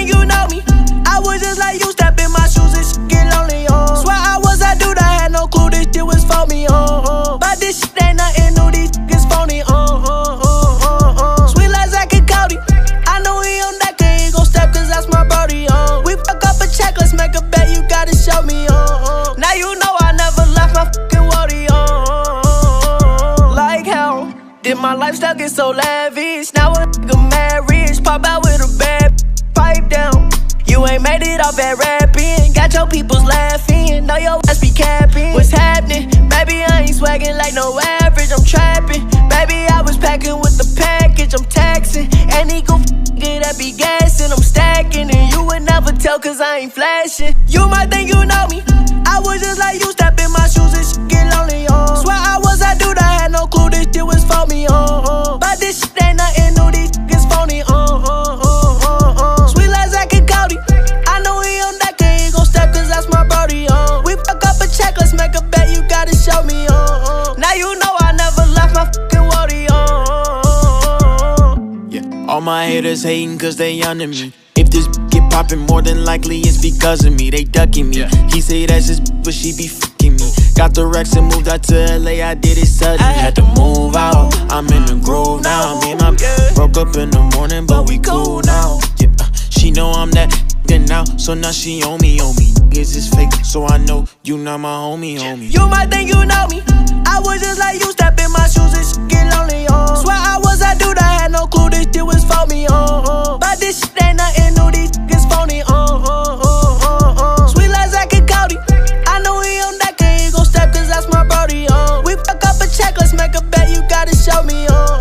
think you know me. I was just like you, step in my shoes and shit get lonely, Swear I was, I do, I had no clue this shit was for me, But this shit ain't nothing new, these niggas phony, Sweet like Zach and Cody. I know he on that, cause he gon' step, cause that's my brody, We fuck up a check, let's make a bet, you gotta show me, Now you know I never left my fucking woody, Like how did my lifestyle get so lavish? Now a nigga mad rich, pop out with a bad pipe down. You ain't made it off at rapping, got your peoples laughing, know your ass be capping. What's happening? Baby, I ain't swagging like no average, I'm trapping. Baby, I was packing with the package, I'm taxing. And he gon' get that be gassing, I'm stacking. And you would never tell cause I ain't flashing. You might think you know me, I was just like you, step in my shoes and shit get lonely, Swear I was, I do, I had no clue this shit was for me, But this shit ain't nothing new, these niggas phony, Sweet like Zach and Cody. I know he on that, cause he gon' step, cause that's my brody, We fuck up a check, let's make a bet, you gotta show me, Now you know I never left my fucking woody, Yeah, all my haters hating cause they under me. If this get poppin', more than likely it's because of me. They ducking me. He say that's his but she be fucking me. Got the Rex and moved out to LA, I did it suddenly. Had to move out, I'm in the groove now. Me and my broke up in the morning, but we cool now. Yeah, she know I'm that now, so now she on me. Niggas is fake, so I know you not my homie. You might think you know me, I was just like you, step in my shoes and shit get lonely, Swear I was, I do, I had no clue this shit was for me, But this shit ain't nothing new, these niggas phony, Sweet like Zach and Cody. I know he on that, cause he gon' step, cause that's my brody, We fuck up a check, let's make a bet, you gotta show me,